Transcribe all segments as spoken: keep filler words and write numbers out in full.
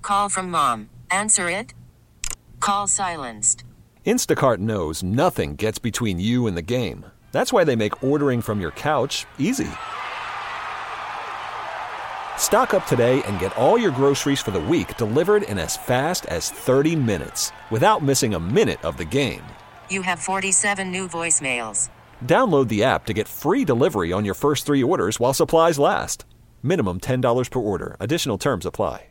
Call from mom. Answer it. Call silenced. Instacart knows nothing gets between you and the game. That's why they make ordering from your couch easy. Stock up today and get all your groceries for the week delivered in as fast as thirty minutes without missing a minute of the game. You have forty-seven new voicemails. Download the app to get free delivery on your first three orders while supplies last. Minimum ten dollars per order. Additional terms apply.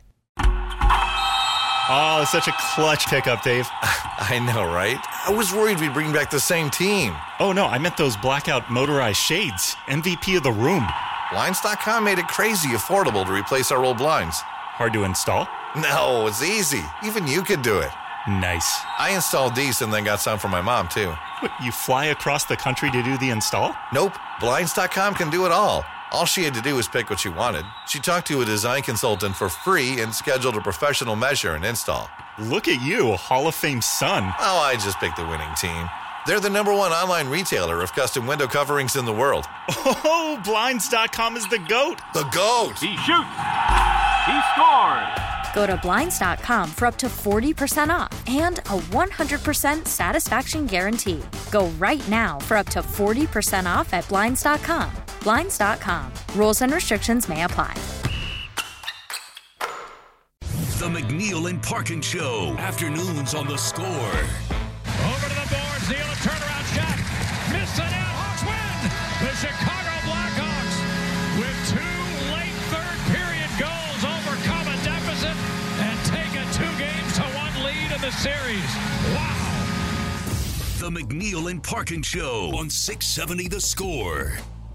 Oh, such a clutch pickup, Dave. I know, right? I was worried we'd bring back the same team. Oh, no, I meant those blackout motorized shades. M V P of the room. Blinds dot com made it crazy affordable to replace our old blinds. Hard to install? No, it's easy. Even you could do it. Nice. I installed these and then got some for my mom, too. What, you fly across the country to do the install? Nope. Blinds dot com can do it all. All she had to do was pick what she wanted. She talked to a design consultant for free and scheduled a professional measure and install. Look at you, Hall of Fame son. Oh, I just picked the winning team. They're the number one online retailer of custom window coverings in the world. Oh, Blinds dot com is the GOAT. The GOAT. He shoots. He scores. Go to Blinds dot com for up to forty percent off and a one hundred percent satisfaction guarantee. Go right now for up to forty percent off at Blinds dot com. Blinds dot com. Rules and restrictions may apply. The McNeil and Parkin Show. Afternoons on The Score. Over to the boards. Neal, a turnaround shot. Miss it out. Hawks win. The Chicago Blackhawks, with two late third period goals, overcome a deficit and take a two games to one lead in the series. Wow. The McNeil and Parkin Show on six seventy The Score.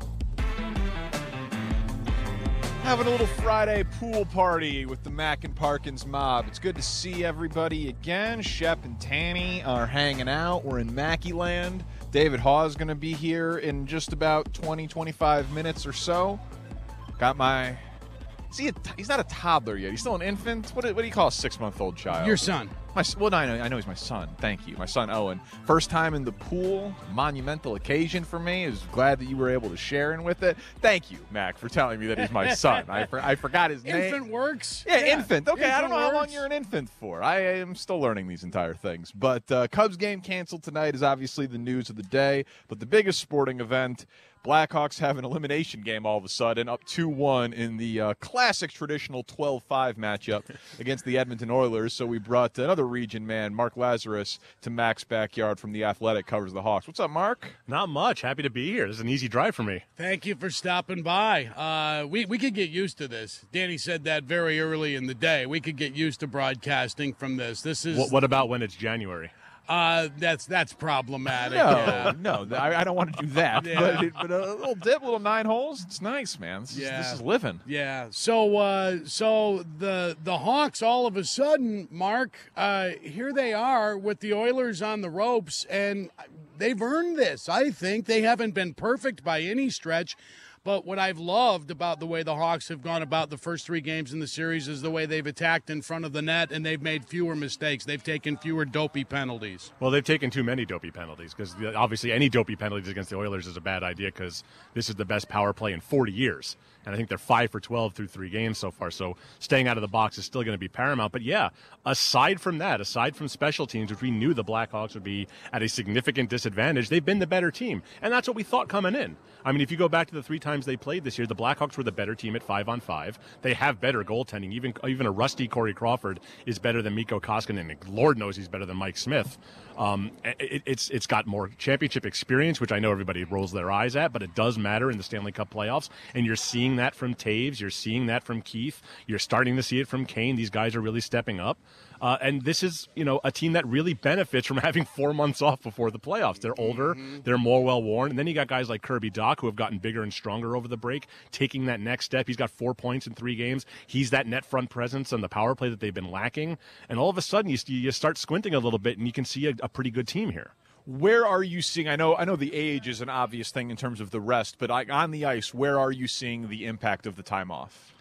Having a little Friday pool party with the Mac and Parkins mob. It's good to see everybody again. Shep and Tanny are hanging out. We're in Mackey Land. David Haw is going to be here in just about twenty, twenty-five minutes or so. Got my... Is he a, he's not a toddler yet. He's still an infant. What, what do you call a six-month-old child? Your son. My, well, no, I know, I know he's my son. Thank you. My son, Owen. First time in the pool. Monumental occasion for me. I was glad that you were able to share in with it. Thank you, Mac, for telling me that he's my son. I, for, I forgot his name. Infant works? Yeah, yeah. infant. Okay, infant I don't know works. how long you're an infant for. I am still learning these entire things. But uh, Cubs game canceled tonight is obviously the news of the day. But the biggest sporting event, Blackhawks have an elimination game all of a sudden, up two one in the uh, classic traditional twelve five matchup against the Edmonton Oilers. So we brought another region man, Mark Lazarus, to Mac's backyard from The Athletic, covers the Hawks. What's up, Mark? Not much. Happy to be here. This is an easy drive for me. Thank you for stopping by. Uh, we, we could get used to this. Danny said that very early in the day. We could get used to broadcasting from this. This is What, what about when it's January? Uh, that's that's problematic. No, yeah. no, I, I don't want to do that. Yeah. But, it, but a little dip, little nine holes, it's nice, man. This is, Yeah. this is living. Yeah. So, uh, so the the Hawks all of a sudden, Mark, uh, here they are with the Oilers on the ropes, and they've earned this. I think they haven't been perfect by any stretch. But what I've loved about the way the Hawks have gone about the first three games in the series is the way they've attacked in front of the net, and they've made fewer mistakes. They've taken fewer dopey penalties. Well, they've taken too many dopey penalties because obviously any dopey penalties against the Oilers is a bad idea because this is the best power play in forty years. And I think they're five for twelve through three games so far. So staying out of the box is still going to be paramount. But, yeah, aside from that, aside from special teams, which we knew the Blackhawks would be at a significant disadvantage, they've been the better team. And that's what we thought coming in. I mean, if you go back to the three times they played this year, the Blackhawks were the better team at five on five. They have better goaltending. Even even a rusty Corey Crawford is better than Mikko Koskinen. And Lord knows he's better than Mike Smith. Um, it, it's it's got more championship experience, which I know everybody rolls their eyes at, but it does matter in the Stanley Cup playoffs. And you're seeing that from Taves. You're seeing that from Keith. You're starting to see it from Kane. These guys are really stepping up. Uh, and this is, you know, a team that really benefits from having four months off before the playoffs. They're older, mm-hmm. they're more well-worn. And then you got guys like Kirby Dach who have gotten bigger and stronger over the break, taking that next step. He's got four points in three games. He's that net front presence on the power play that they've been lacking. And all of a sudden, you, you start squinting a little bit, and you can see a, a pretty good team here. Where are you seeing, I know I know the age is an obvious thing in terms of the rest, but I, on the ice, where are you seeing the impact of the time off?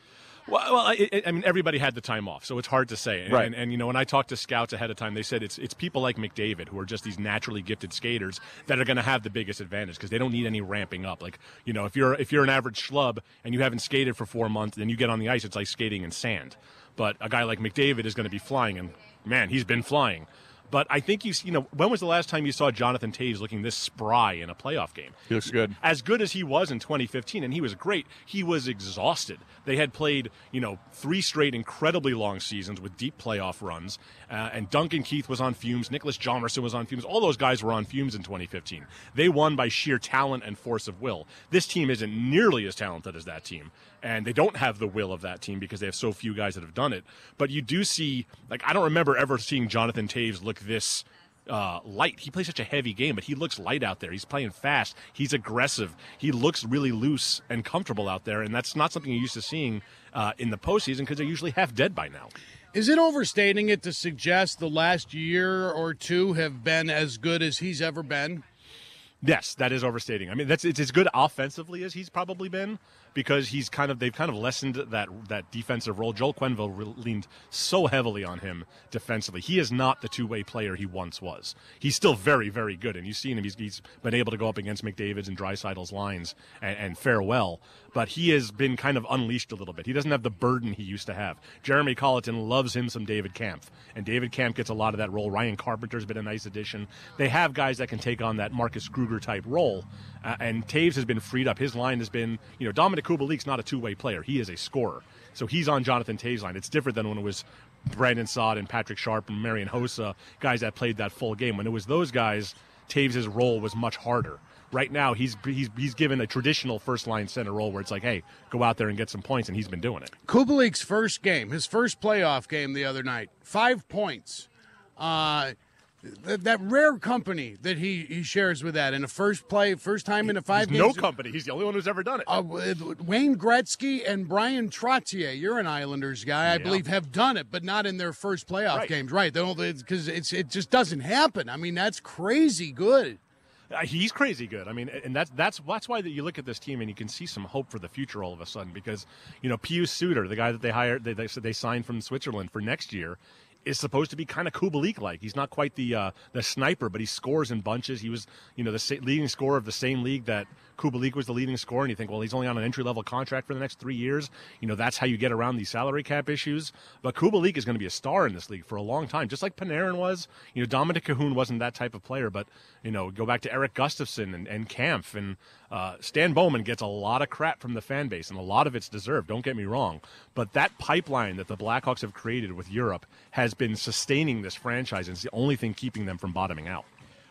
Well, well I, I mean, everybody had the time off, so it's hard to say. And, right. and, and, you know, when I talked to scouts ahead of time, they said it's it's people like McDavid who are just these naturally gifted skaters that are going to have the biggest advantage because they don't need any ramping up. Like, you know, if you're if you're an average schlub and you haven't skated for four months, then you get on the ice, it's like skating in sand. But a guy like McDavid is going to be flying, and, man, he's been flying. But I think you, you know, when was the last time you saw Jonathan Toews looking this spry in a playoff game? He looks good. As good as he was in twenty fifteen, and he was great, he was exhausted. They had played, you know, three straight incredibly long seasons with deep playoff runs, uh, and Duncan Keith was on fumes, Nicholas Hjalmarsson was on fumes. All those guys were on fumes in twenty fifteen. They won by sheer talent and force of will. This team isn't nearly as talented as that team, and they don't have the will of that team because they have so few guys that have done it. But you do see, like, I don't remember ever seeing Jonathan Toews look this uh, light. He plays such a heavy game, but he looks light out there. He's playing fast. He's aggressive. He looks really loose and comfortable out there, and that's not something you're used to seeing uh, in the postseason because they're usually half dead by now. Is it overstating it to suggest the last year or two have been as good as he's ever been? Yes, that is overstating. I mean, that's it's as good offensively as he's probably been because he's kind of they've kind of lessened that that defensive role. Joel Quenneville re- leaned so heavily on him defensively. He is not the two-way player he once was. He's still very, very good, and you've seen him. He's, he's been able to go up against McDavid's and Draisaitl's lines and, and fare well. But he has been kind of unleashed a little bit. He doesn't have the burden he used to have. Jeremy Colleton loves him some David Kampf, and David Kampf gets a lot of that role. Ryan Carpenter's been a nice addition. They have guys that can take on that Marcus Kruger-type role, uh, and Toews has been freed up. His line has been, you know, Dominic Kubalik's not a two-way player. He is a scorer. So he's on Jonathan Toews' line. It's different than when it was Brandon Saad and Patrick Sharp and Marian Hossa, guys that played that full game. When it was those guys, Toews' role was much harder. Right now, he's he's he's given a traditional first-line center role where it's like, hey, go out there and get some points, and he's been doing it. Kubalik's first game, his first playoff game the other night, five points. Uh, th- that rare company that he, he shares with that in a first play, first time in a five He's games. no company. He's the only one who's ever done it. Uh, Wayne Gretzky and Brian Trottier, you're an Islanders guy, I yeah. believe, have done it, but not in their first playoff right. games. Right, because it's it just doesn't happen. I mean, that's crazy good. Uh, he's crazy good. I mean, and that's that's that's why that you look at this team and you can see some hope for the future all of a sudden because, you know, Pius Suter, the guy that they hired, they they, they signed from Switzerland for next year, is supposed to be kind of Kubalik-like. He's not quite the uh, the sniper, but he scores in bunches. He was, you know, the sa- leading scorer of the same league that Kubalik was the leading scorer, and you think, well, he's only on an entry-level contract for the next three years. You know, that's how you get around these salary cap issues. But Kubalik is going to be a star in this league for a long time, just like Panarin was. You know, Dominic Cahoon wasn't that type of player, but, you know, go back to Eric Gustafsson and, and Kampf, and uh, Stan Bowman gets a lot of crap from the fan base, and a lot of it's deserved, don't get me wrong. But that pipeline that the Blackhawks have created with Europe has been sustaining this franchise, and it's the only thing keeping them from bottoming out.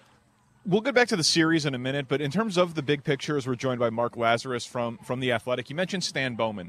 We'll get back to the series in a minute, but in terms of the big picture, as we're joined by Mark Lazarus from, from The Athletic, you mentioned Stan Bowman.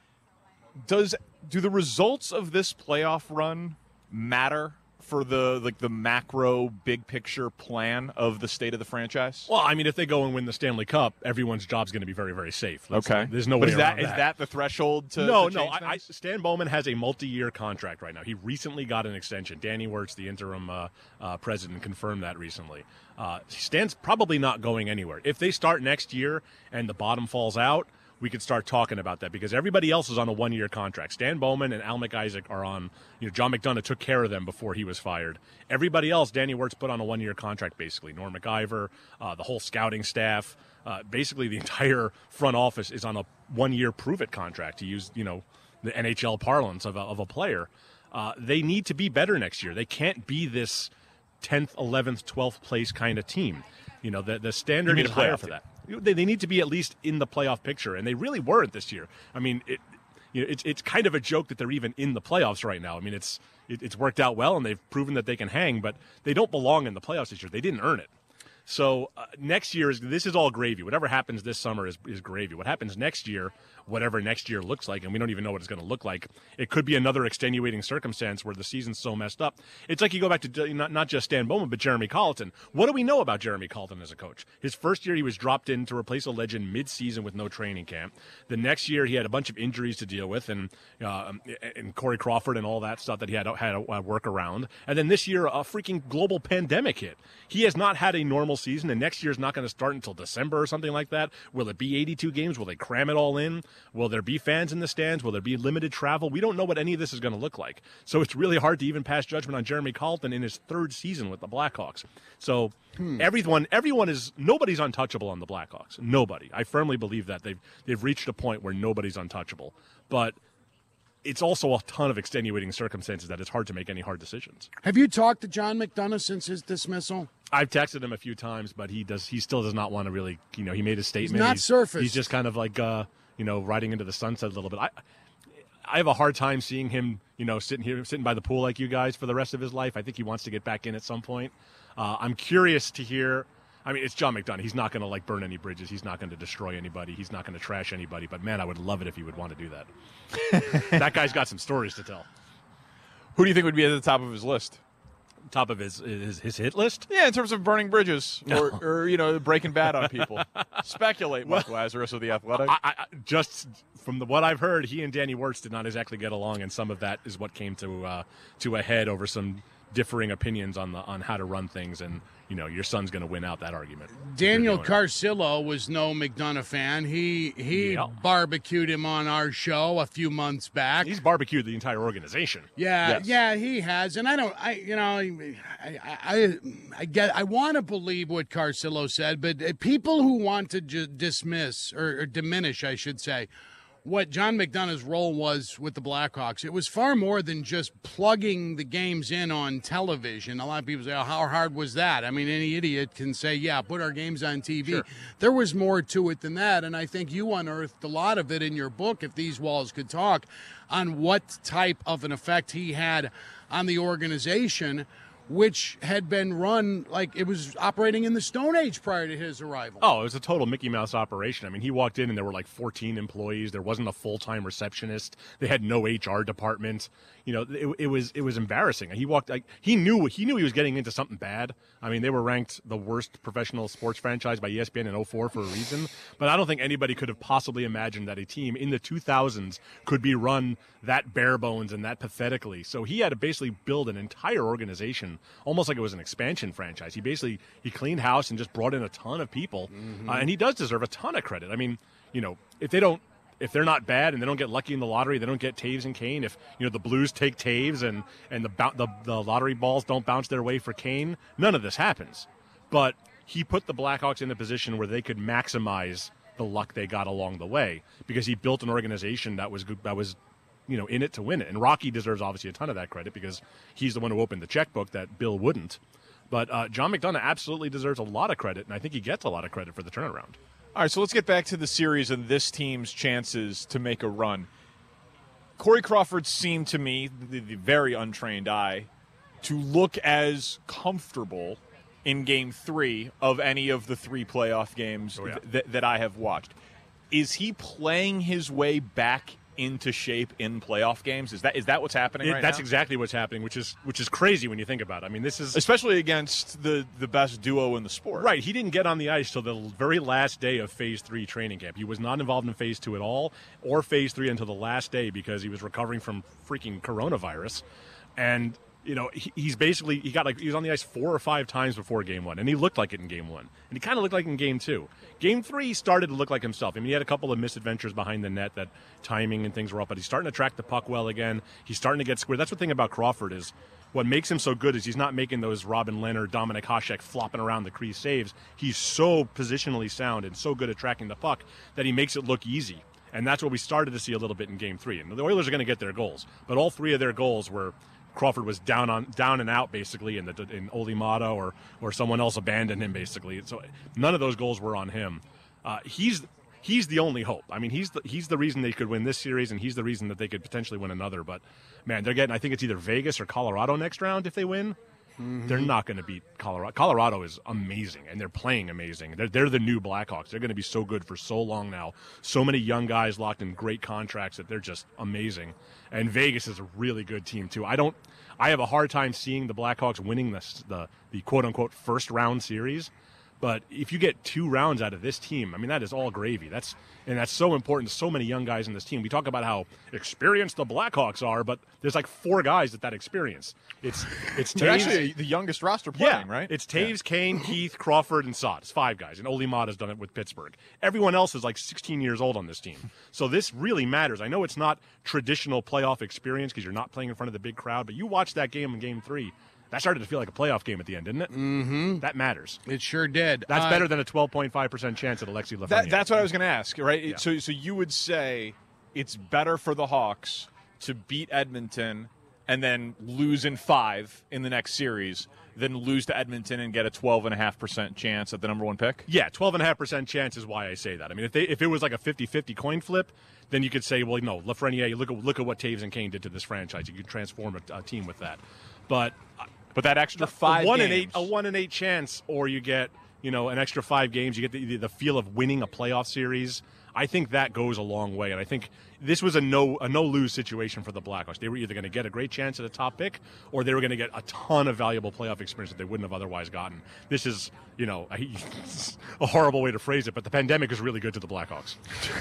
Does do the results of this playoff run matter for the like the macro big picture plan of the state of the franchise? Well, I mean, if they go and win the Stanley Cup, everyone's job's going to be very, very safe. That's, okay, there's no but way is that, around is that the threshold to no, to no? change I, I, Stan Bowman has a multi-year contract right now. He recently got an extension. Danny Wirtz, the interim uh, uh, president, confirmed that recently. Uh, Stan's probably not going anywhere. If they start next year and the bottom falls out, we could start talking about that because everybody else is on a one-year contract. Stan Bowman and Al McIsaac are on, you know, John McDonough took care of them before he was fired. Everybody else, Danny Wirtz put on a one-year contract, basically. Norm MacIver, uh, the whole scouting staff, uh, basically the entire front office is on a one-year prove-it contract, to use, you know, the N H L parlance of a, of a player. Uh, they need to be better next year. They can't be this tenth, eleventh, twelfth place kind of team. You know, the, the standard is higher for that. They, they need to be at least in the playoff picture, and they really weren't this year. I mean, it, you know, it's it's kind of a joke that they're even in the playoffs right now. I mean, it's it, it's worked out well, and they've proven that they can hang, but they don't belong in the playoffs this year. They didn't earn it. So uh, next year is this is all gravy. Whatever happens this summer is, is gravy. What happens next year, whatever next year looks like, and we don't even know what it's going to look like. It could be another extenuating circumstance where the season's so messed up. It's like you go back to not, not just Stan Bowman, but Jeremy Colleton. What do we know about Jeremy Colleton as a coach? His first year, he was dropped in to replace a legend mid-season with no training camp. The next year, he had a bunch of injuries to deal with, and uh, and Corey Crawford and all that stuff that he had had to work around. And then this year, a freaking global pandemic hit. He has not had a normal normal season, and next year's not going to start until December or something like that? Will it be eighty-two games? Will they cram it all in? Will there be fans in the stands? Will there be limited travel? We don't know what any of this is going to look like. So it's really hard to even pass judgment on Jeremy Colleton in his third season with the Blackhawks. So hmm. everyone, everyone is nobody's untouchable on the Blackhawks. Nobody. I firmly believe that they've they've reached a point where nobody's untouchable. But it's also a ton of extenuating circumstances that it's hard to make any hard decisions. Have you talked to John McDonough since his dismissal? I've texted him a few times, but he does. He still does not want to really, you know, he made a statement. He's not he's, surfaced. He's just kind of like, uh, you know, riding into the sunset a little bit. I, I have a hard time seeing him, you know, sitting here, sitting by the pool like you guys for the rest of his life. I think he wants to get back in at some point. Uh, I'm curious to hear. I mean, it's John McDonough. He's not going to, like, burn any bridges. He's not going to destroy anybody. He's not going to trash anybody. But, man, I would love it if he would want to do that. That guy's got some stories to tell. Who do you think would be at the top of his list? Top of his his, his hit list? Yeah, in terms of burning bridges or, or you know, breaking bad on people. Speculate, Mark well, Lazarus of The Athletic. I, I, just from the, what I've heard, he and Danny Wirtz did not exactly get along, and some of that is what came to uh, to a head over some differing opinions on the on how to run things, and you know your son's going to win out that argument. Daniel Carcillo was no McDonough fan. He he yeah. barbecued him on our show a few months back. He's barbecued the entire organization. Yeah, yes. yeah, he has, and I don't, I you know, I I I, I get, I want to believe what Carcillo said, but people who want to ju- dismiss or, or diminish, I should say, what John McDonough's role was with the Blackhawks, it was far more than just plugging the games in on television. A lot of people say, oh, how hard was that? I mean, any idiot can say, yeah, put our games on T V. Sure. There was more to it than that, and I think you unearthed a lot of it in your book, If These Walls Could Talk, on what type of an effect he had on the organization, which had been run like it was operating in the Stone Age prior to his arrival. Oh, it was a total Mickey Mouse operation. I mean, he walked in and there were like fourteen employees. There wasn't a full-time receptionist. They had no H R department. You know, it, it was it was embarrassing. He walked like he knew he knew he was getting into something bad. I mean, they were ranked the worst professional sports franchise by E S P N in oh four for a reason. But I don't think anybody could have possibly imagined that a team in the two thousands could be run that bare bones and that pathetically. So he had to basically build an entire organization, almost like it was an expansion franchise. He basically he cleaned house and just brought in a ton of people, mm-hmm. uh, and he does deserve a ton of credit. I mean, you know, if they don't. If they're not bad and they don't get lucky in the lottery, they don't get Taves and Kane. If you know the Blues take Taves and and the the, the lottery balls don't bounce their way for Kane, none of this happens. But he put the Blackhawks in a position where they could maximize the luck they got along the way because he built an organization that was good, that was you know in it to win it. And Rocky deserves obviously a ton of that credit because he's the one who opened the checkbook that Bill wouldn't. But uh, John McDonough absolutely deserves a lot of credit, and I think he gets a lot of credit for the turnaround. All right, so let's get back to the series and this team's chances to make a run. Corey Crawford seemed to me, the, the very untrained eye, to look as comfortable in Game three of any of the three playoff games oh, yeah. th- that I have watched. Is he playing his way back into shape in playoff games? Is that is that what's happening it, right that's now? That's exactly what's happening, which is which is crazy when you think about it. I mean, this is especially against the the best duo in the sport. Right. He didn't get on the ice till the very last day of Phase Three training camp. He was not involved in Phase Two at all, or Phase Three until the last day because he was recovering from freaking coronavirus, and. You know, he, he's basically he got like he was on the ice four or five times before Game One, and he looked like it in Game One, and he kind of looked like it in Game Two. Game Three started to look like himself. I mean, he had a couple of misadventures behind the net that timing and things were up, but he's starting to track the puck well again. He's starting to get squared. That's the thing about Crawford is what makes him so good is he's not making those Robin Leonard, Dominic Hasek flopping around the crease saves. He's so positionally sound and so good at tracking the puck that he makes it look easy. And that's what we started to see a little bit in Game Three. And the Oilers are going to get their goals, but all three of their goals were. Crawford was down on down and out basically, and the in Ole Mato or or someone else abandoned him basically. So none of those goals were on him. Uh, he's he's the only hope. I mean, he's the he's the reason they could win this series, and he's the reason that they could potentially win another. But man, they're getting I think it's either Vegas or Colorado next round if they win. Mm-hmm. They're not going to beat Colorado. Colorado is amazing, and they're playing amazing. They're, they're the new Blackhawks. They're going to be so good for so long now. So many young guys locked in great contracts that they're just amazing. And Vegas is a really good team, too. I don't. I have a hard time seeing the Blackhawks winning this, the, the quote-unquote first-round series. But if you get two rounds out of this team, I mean, that is all gravy. That's and that's so important to so many young guys in this team. We talk about how experienced the Blackhawks are, but there's like four guys at that experience. It's it's They're Taves, actually the youngest roster playing, yeah, right? It's Taves, yeah. Kane, Keith, Crawford, and Sott. It's five guys, and Ole Mott has done it with Pittsburgh. Everyone else is like sixteen years old on this team. So this really matters. I know it's not traditional playoff experience because you're not playing in front of the big crowd, but you watch that game in Game Three. That started to feel like a playoff game at the end, didn't it? Mm-hmm. That matters. It sure did. That's uh, better than a twelve point five percent chance at Alexi Lafreniere. That, that's what I was going to ask, right? Yeah. So, so you would say it's better for the Hawks to beat Edmonton and then lose in five in the next series than lose to Edmonton and get a twelve point five percent chance at the number one pick? Yeah, twelve point five percent chance is why I say that. I mean, if they if it was like a fifty-fifty coin flip, then you could say, well, no, Lafreniere, look at, look at what Taves and Kane did to this franchise. You could transform a, a team with that. But but that extra five a one games. and eight, a one and eight chance, or you get, you know, an extra five games, you get the, the feel of winning a playoff series. I think that goes a long way, and I think this was a no a no lose situation for the Blackhawks. They were either going to get a great chance at a top pick, or they were going to get a ton of valuable playoff experience that they wouldn't have otherwise gotten. This is, you know, a, a horrible way to phrase it, but the pandemic is really good to the Blackhawks.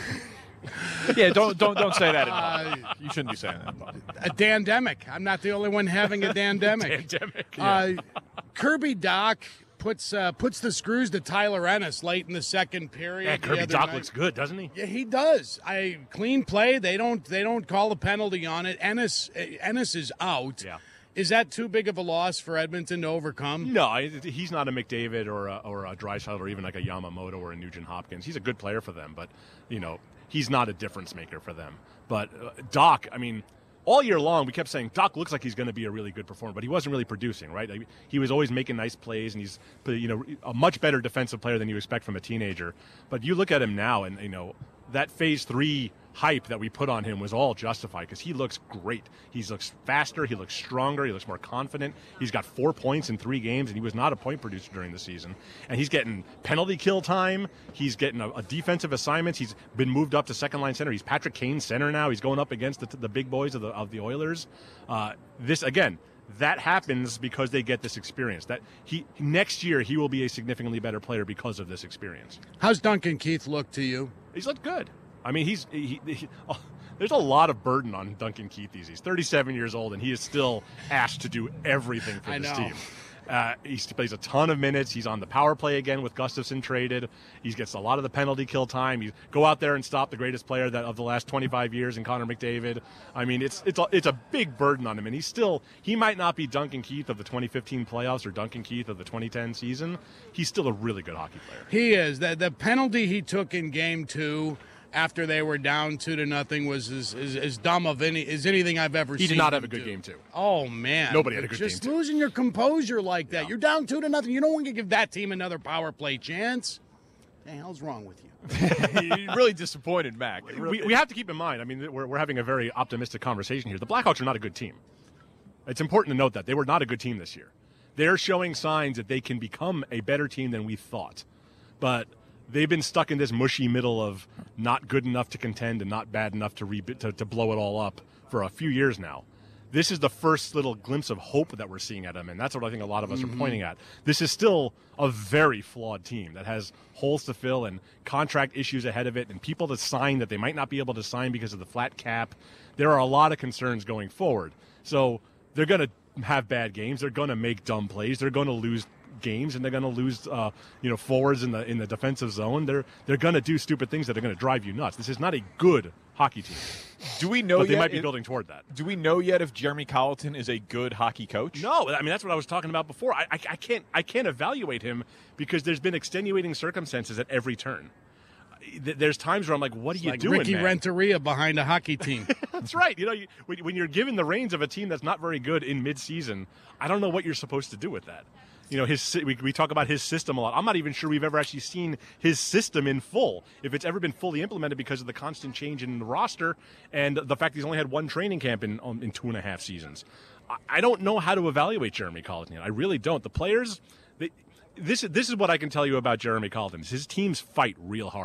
Yeah, don't don't don't say that. In uh, you shouldn't be saying that. A dandemic. I'm not the only one having a dandemic. Dandemic. Yeah. Uh, Kirby Dach puts uh, puts the screws to Tyler Ennis late in the second period. Yeah, Kirby Dach looks good, doesn't he? Yeah, he does. I clean play. They don't they don't call a penalty on it. Ennis Ennis is out. Yeah. Is that too big of a loss for Edmonton to overcome? No, he's not a McDavid or a, or a Draisaitl or even like a Yamamoto or a Nugent Hopkins. He's a good player for them, but, you know, he's not a difference maker for them. But uh, Dach, I mean, all year long we kept saying Dach looks like he's going to be a really good performer, but he wasn't really producing, right? I mean, he was always making nice plays, and he's, you know, a much better defensive player than you expect from a teenager. But you look at him now, and, you know, that phase three hype that we put on him was all justified because he looks great. He looks faster, he looks stronger, he looks more confident. He's got four points in three games, and he was not a point producer during the season. And he's getting penalty kill time. He's getting a, a defensive assignments. He's been moved up to second line center. He's Patrick Kane center now. He's going up against the, the big boys of the of the Oilers. Uh, this again. That happens because they get this experience. That he next year he will be a significantly better player because of this experience. How's Duncan Keith look to you? He's looked good. I mean, he's he, he, oh, there's a lot of burden on Duncan Keith these days. He's thirty-seven years old, and he is still asked to do everything for I this know. team. Uh, he plays a ton of minutes. He's on the power play again with Gustafsson traded. He gets a lot of the penalty kill time. You go out there and stop the greatest player that of the last twenty-five years in Connor McDavid. I mean, it's it's a, it's a big burden on him, and he's still he might not be Duncan Keith of the twenty fifteen playoffs or Duncan Keith of the twenty ten season. He's still a really good hockey player. He is. The, the penalty he took in game two after they were down two to nothing was as, as, as dumb of any as anything I've ever He seen. did not have a him good do. game two. Oh man, Nobody had a good just game two. losing your composure like that. Yeah. You're down two to nothing. You don't want to give that team another power play chance. What the hell's wrong with you? You're really disappointed, Mac. We, we have to keep in mind, I mean, we're, we're having a very optimistic conversation here. The Blackhawks are not a good team. It's important to note that. They were not a good team this year. They're showing signs that they can become a better team than we thought. But they've been stuck in this mushy middle of not good enough to contend and not bad enough to, re- to, to blow it all up for a few years now. This is the first little glimpse of hope that we're seeing at them, and that's what I think a lot of us Mm-hmm. are pointing at. This is still a very flawed team that has holes to fill and contract issues ahead of it and people to sign that they might not be able to sign because of the flat cap. There are a lot of concerns going forward. So they're going to have bad games. They're going to make dumb plays. They're going to lose games, and they're going to lose, uh, you know, forwards in the in the defensive zone. They're they're going to do stupid things that are going to drive you nuts. This is not a good hockey team. Do we know But they yet might be if- building toward that. Do we know yet if Jeremy Colleton is a good hockey coach? No, I mean that's what I was talking about before. I, I, I can't I can't evaluate him because there's been extenuating circumstances at every turn. There's times where I'm like, what are It's you like doing, Ricky man? Renteria behind a hockey team. That's right. You know, you, when, when you're given the reins of a team that's not very good in midseason, I don't know what you're supposed to do with that. You know, his we, we talk about his system a lot. I'm not even sure we've ever actually seen his system in full, if it's ever been fully implemented because of the constant change in the roster and the fact he's only had one training camp in um, in two and a half seasons. I, I don't know how to evaluate Jeremy Colleton. I really don't. The players, they, this this is what I can tell you about Jeremy Colleton. His teams fight real hard.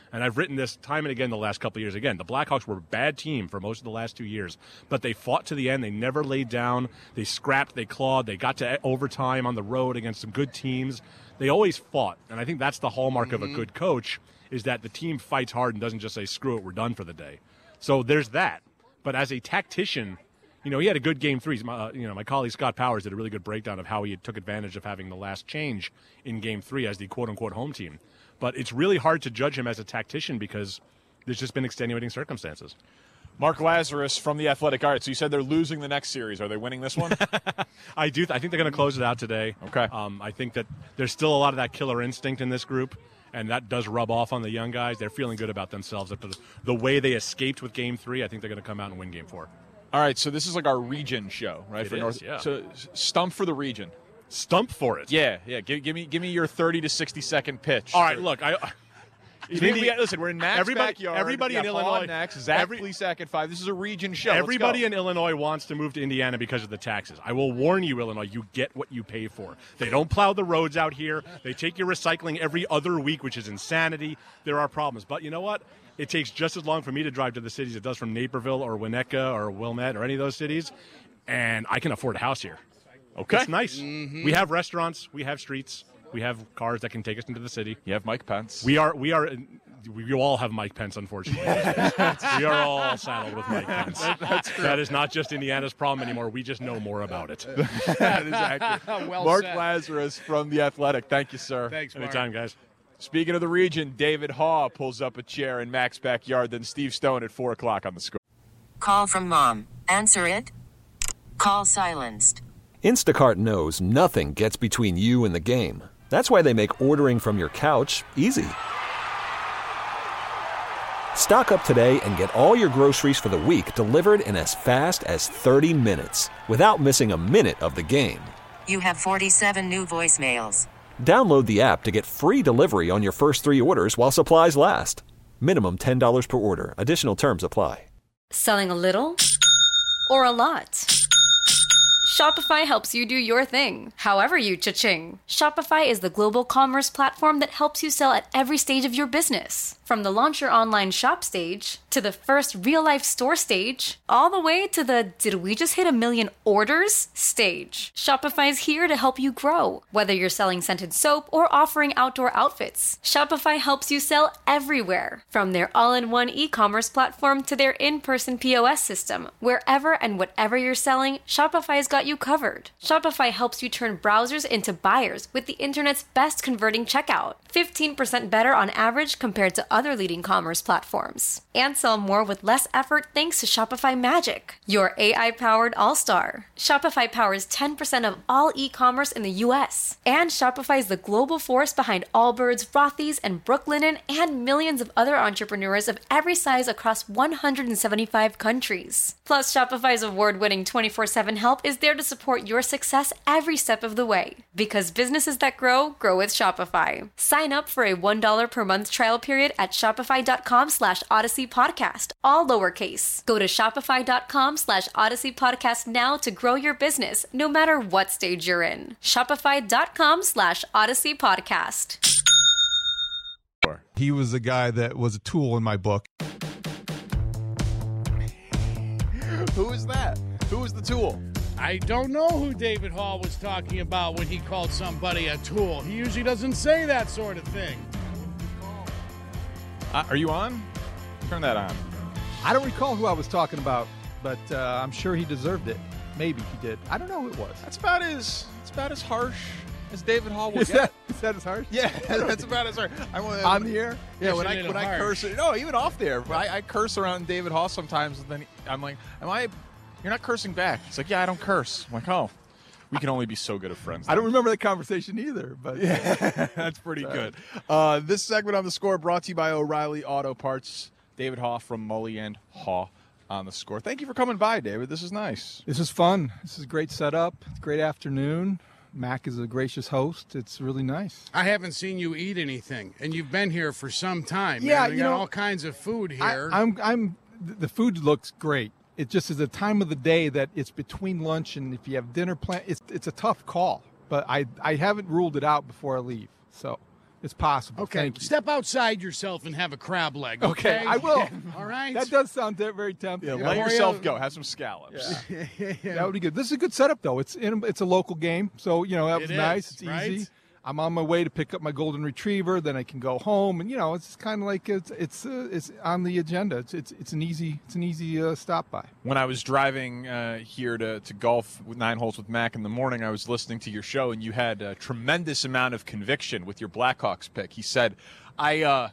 And I've written this time and again the last couple of years. Again, the Blackhawks were a bad team for most of the last two years, but they fought to the end. They never laid down. They scrapped. They clawed. They got to overtime on the road against some good teams. They always fought, and I think that's the hallmark mm-hmm. of a good coach, is that the team fights hard and doesn't just say, screw it, we're done for the day. So there's that. But as a tactician, you know, he had a good game three. My, uh, you know, my colleague Scott Powers did a really good breakdown of how he took advantage of having the last change in game three as the quote-unquote home team. But it's really hard to judge him as a tactician because there's just been extenuating circumstances. Mark Lazarus from The Athletic. All right, so you said they're losing the next series. Are they winning this one? I do. Th- I think they're going to close it out today. Okay. Um, I think that there's still a lot of that killer instinct in this group, and that does rub off on the young guys. They're feeling good about themselves. The way they escaped with game three, I think they're going to come out and win game four. All right, so this is like our region show, right? It for is, North. yeah. So stump for the region. Stump for it. Yeah, yeah. Give, give me, give me your thirty to sixty second pitch. All right, look, I. Indi- we, listen, we're in Mac's everybody, backyard. Everybody in Illinois. Next, Zach every, Plesac at five. This is a region show. Everybody in Illinois wants to move to Indiana because of the taxes. I will warn you, Illinois, you get what you pay for. They don't plow the roads out here. They take your recycling every other week, which is insanity. There are problems. But you know what? It takes just as long for me to drive to the cities as it does from Naperville or Winnetka or Wilmette or any of those cities, and I can afford a house here. Okay. It's nice. Mm-hmm. We have restaurants. We have streets. We have cars that can take us into the city. You have Mike Pence. We are. We are. We all have Mike Pence, unfortunately. We are all saddled with Mike Pence. That, that's true. That is not just Indiana's problem anymore. We just know more about it. That is accurate. Well Mark said. Lazarus from The Athletic. Thank you, sir. Thanks, Mark. Anytime, guys. Speaking of the region, David Haw pulls up a chair in Mac's backyard, then Steve Stone at four o'clock on the Score. Call from mom. Answer it. Call silenced. Instacart knows nothing gets between you and the game. That's why they make ordering from your couch easy. Stock up today and get all your groceries for the week delivered in as fast as thirty minutes without missing a minute of the game. You have forty-seven new voicemails. Download the app to get free delivery on your first three orders while supplies last. Minimum ten dollars per order. Additional terms apply. Selling a little or a lot? Shopify helps you do your thing, however you cha-ching. Shopify is the global commerce platform that helps you sell at every stage of your business. From the launch your online shop stage, to the first real-life store stage, all the way to the did we just hit a million orders stage. Shopify's here to help you grow. Whether you're selling scented soap or offering outdoor outfits, Shopify helps you sell everywhere. From their all-in-one e-commerce platform to their in-person P O S system, wherever and whatever you're selling, Shopify's got you covered. Shopify helps you turn browsers into buyers with the internet's best converting checkout. fifteen percent better on average compared to other leading commerce platforms. And sell more with less effort thanks to Shopify Magic, your A I-powered all-star. Shopify powers ten percent of all e-commerce in the U S. And Shopify is the global force behind Allbirds, Rothy's, and Brooklinen, and millions of other entrepreneurs of every size across one hundred seventy-five countries. Plus, Shopify's award-winning twenty-four seven help is there to support your success every step of the way. Because businesses that grow, grow with Shopify. Sign up for a one dollar per month trial period at shopify.com slash Odyssey Podcast, all lowercase. Go to shopify.com slash Odyssey Podcast now to grow your business, no matter what stage you're in. Shopify.com slash Odyssey Podcast. He was a guy that was a tool in my book. Who is that? Who is the tool? I don't know who David Hall was talking about when he called somebody a tool. He usually doesn't say that sort of thing. Uh, are you on? Turn that on. I don't recall who I was talking about, but uh, I'm sure he deserved it. Maybe he did. I don't know who it was. That's about as that's about as harsh as David Hall will is get. That, is that as harsh? Yeah, that's about as harsh. I want on the air. Yeah, when I Isn't when it I harsh? curse, no, even off there. I, I curse around David Hall sometimes, and then I'm like, "Am I? You're not cursing back." He's like, "Yeah, I don't curse." I'm like, "Oh, we can only be so good of friends." I don't remember the conversation either, but yeah, that's pretty good. Uh, this segment on the Score brought to you by O'Reilly Auto Parts. David Haw from Mully and Haw on the Score. Thank you for coming by, David. This is nice. This is fun. This is a great setup. It's a great afternoon. Mac is a gracious host. It's really nice. I haven't seen you eat anything, and you've been here for some time. Yeah, man. We you got know, all kinds of food here. I, I'm, I'm. The food looks great. It just is a time of the day that it's between lunch and if you have dinner plan, it's it's a tough call. But I I haven't ruled it out before I leave. So It's possible. Okay, Thank you. step outside yourself and have a crab leg. Okay, Okay, I will. All right. That does sound de- very tempting. Yeah, Yeah, let Mario- yourself go. Have some scallops. Yeah. That would be good. This is a good setup, though. It's in, it's a local game, so you know that was It nice. is, It's right? easy. I'm on my way to pick up my golden retriever. Then I can go home, and you know it's kind of like it's it's uh, it's on the agenda. It's it's it's an easy it's an easy uh, stop by. When I was driving uh, here to, to golf with Nine Holes with Mac in the morning, I was listening to your show, and you had a tremendous amount of conviction with your Blackhawks pick. He said, "I uh,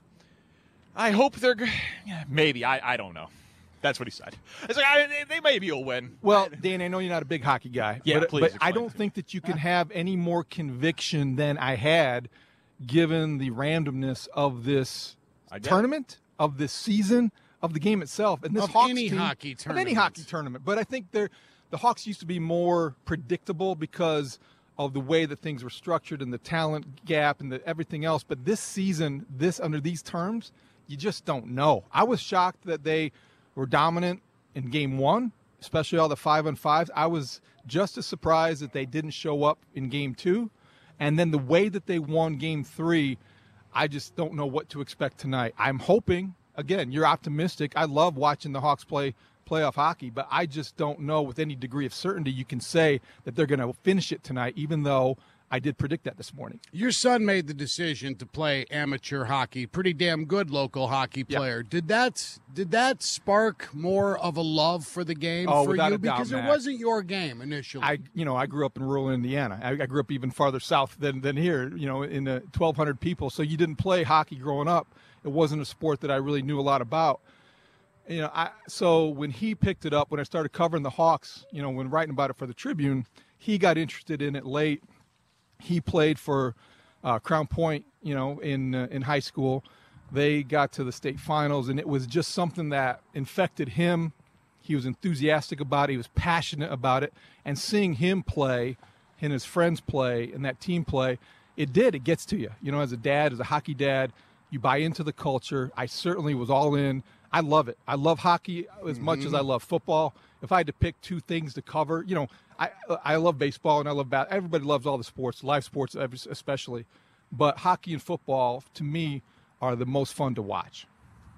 I hope they're g- maybe I I don't know." That's what he said. It's like I, they maybe will win. Well, Dan, I know you're not a big hockey guy. Yeah, but, please but I explain. don't think that you can have any more conviction than I had, given the randomness of this I get it. tournament, of this season, of the game itself, and this Of Hawks any team, hockey of any tournament. hockey tournament. But I think they're, the Hawks used to be more predictable because of the way that things were structured and the talent gap and the, everything else. But this season, this under these terms, you just don't know. I was shocked that they were dominant in game one, especially all the five on fives. I was just as surprised that they didn't show up in game two. And then the way that they won game three, I just don't know what to expect tonight. I'm hoping, again, you're optimistic. I love watching the Hawks play playoff hockey, but I just don't know with any degree of certainty you can say that they're going to finish it tonight, even though I did predict that this morning. Your son made the decision to play amateur hockey, pretty damn good local hockey Yeah. player. Did that did that spark more of a love for the game Oh, for without you? a doubt, Because it Mac. wasn't your game initially. I, you know, I grew up in rural Indiana. I, I grew up even farther south than, than here, you know, in uh, twelve hundred people. So you didn't play hockey growing up. It wasn't a sport that I really knew a lot about. You know, I, so when he picked it up, when I started covering the Hawks, you know, when writing about it for the Tribune, he got interested in it late. He played for uh, Crown Point, you know, in uh, in high school. They got to the state finals, and it was just something that infected him. He was enthusiastic about it. He was passionate about it. And seeing him play and his friends play and that team play, it did. It gets to you. You know, as a dad, as a hockey dad, you buy into the culture. I certainly was all in. I love it. I love hockey as much Mm-hmm. as I love football. If I had to pick two things to cover, you know, I I love baseball and I love bat. Everybody loves all the sports, live sports especially. But hockey and football, to me, are the most fun to watch.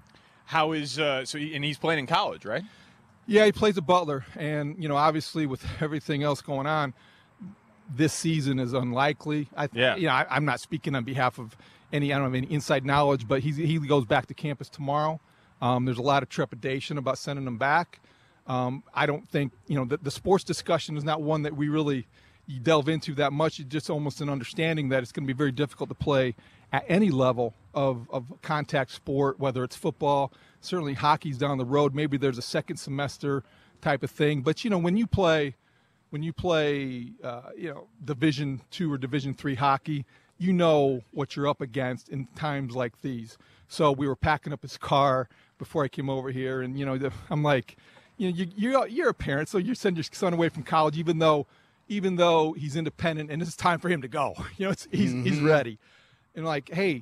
How is uh, so? He, and he's playing in college, right? Yeah, he plays at Butler, and you know, obviously with everything else going on, this season is unlikely. I, Yeah. You know, I, I'm not speaking on behalf of any. I don't have any inside knowledge, but he's, he goes back to campus tomorrow. Um, there's a lot of trepidation about sending him back. Um, I don't think you know the, the sports discussion is not one that we really delve into that much. It's just almost an understanding that it's going to be very difficult to play at any level of, of contact sport, whether it's football, certainly hockey's down the road. Maybe there's a second semester type of thing. But, you know, when you play, when you play, uh, you know, Division two or Division three hockey, you know what you're up against in times like these. So we were packing up his car before I came over here. And, you know, the, I'm like, you know, you, you're, you're a parent, so you send your son away from college, even though, even though he's independent and it's time for him to go. You know, it's, he's, mm-hmm. he's ready. And like, hey,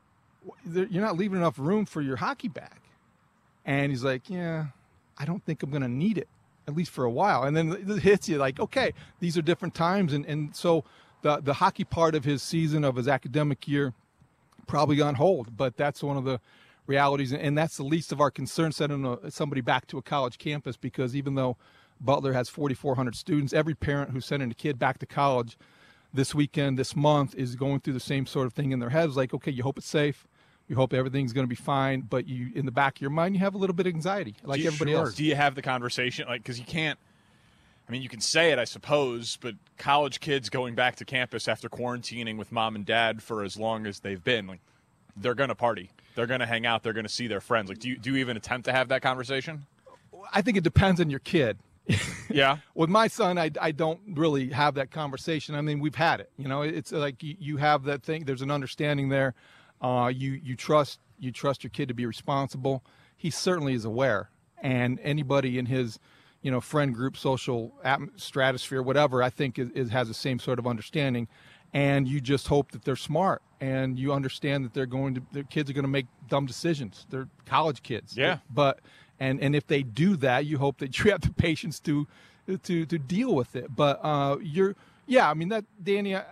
you're not leaving enough room for your hockey bag. And he's like, yeah, I don't think I'm going to need it, at least for a while. And then it hits you like, okay, these are different times. And, and so the, the hockey part of his season, of his academic year, probably on hold. But that's one of the realities. And that's the least of our concerns, sending a, somebody back to a college campus, because even though Butler has forty-four hundred students, every parent who's sending a kid back to college this weekend, this month, is going through the same sort of thing in their heads. Like, okay, you hope it's safe. You hope everything's going to be fine. But you, in the back of your mind, you have a little bit of anxiety, like you, everybody sure. else. Do you have the conversation? Like, because you can't, I mean, you can say it, I suppose, but college kids going back to campus after quarantining with mom and dad for as long as they've been, like, they're going to party. They're going to hang out. They're going to see their friends. Like, do you, do you even attempt to have that conversation? I think it depends on your kid. Yeah. With my son, I, I don't really have that conversation. I mean, we've had it. You know, it's like you, you have that thing. There's an understanding there. Uh, you you trust you trust your kid to be responsible. He certainly is aware, and anybody in his, you know, friend group, social atm- stratosphere, whatever, I think is, is has the same sort of understanding. And you just hope that they're smart, and you understand that they're going to their kids are going to make dumb decisions. They're college kids. Yeah. But and and if they do that, you hope that you have the patience to to to deal with it. But uh, you're yeah, I mean that, Danny. I,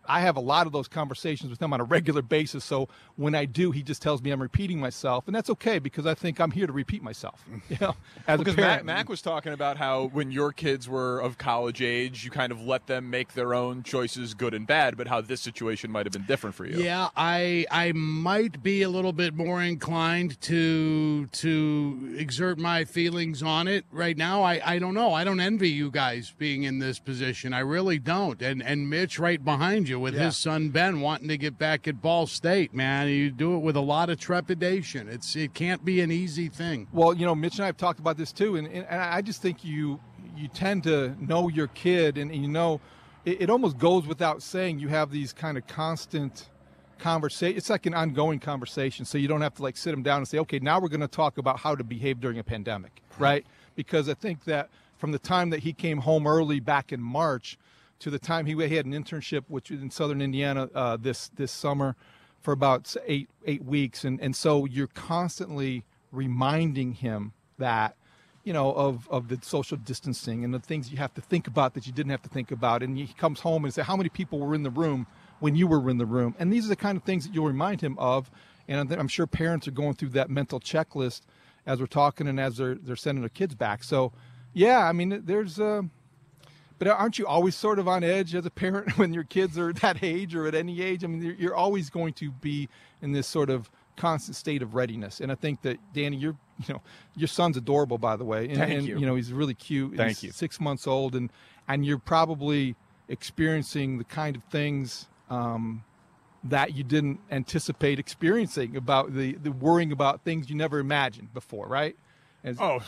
I have a lot of those conversations with him on a regular basis. So when I do, he just tells me I'm repeating myself, and that's okay because I think I'm here to repeat myself. You know, as because a parent. Mac, Mac was talking about how when your kids were of college age, you kind of let them make their own choices, good and bad, but how this situation might have been different for you. Yeah, I I might be a little bit more inclined to to exert my feelings on it right now. I, I don't know. I don't envy you guys being in this position. I really don't. And and Mitch right behind you with Yeah. his son Ben wanting to get back at Ball State, man. You do it with a lot of trepidation. It's it can't be an easy thing. Well, you know, Mitch and I have talked about this too, and, and I just think you you tend to know your kid, and, and you know, it, it almost goes without saying you have these kind of constant conversation. It's like an ongoing conversation, so you don't have to like sit them down and say, okay, now we're going to talk about how to behave during a pandemic, right? Because I think that from the time that he came home early back in March to the time he, he had an internship, which was in Southern Indiana uh, this this summer, for about eight eight weeks, and and so you're constantly reminding him that, you know, of of the social distancing and the things you have to think about that you didn't have to think about. And he comes home and says, how many people were in the room when you were in the room? And these are the kind of things that you'll remind him of. And I'm sure parents are going through that mental checklist as we're talking and as they're they're sending their kids back. So, yeah, I mean, there's uh, but aren't you always sort of on edge as a parent when your kids are that age or at any age? I mean, you're, you're always going to be in this sort of constant state of readiness. And I think that, Danny, you're, you know, your son's adorable, by the way. And, Thank and, you. you know, he's really cute. Thank he's you. Six months old, and and you're probably experiencing the kind of things um, that you didn't anticipate experiencing, about the, the worrying about things you never imagined before, right? As, Oh,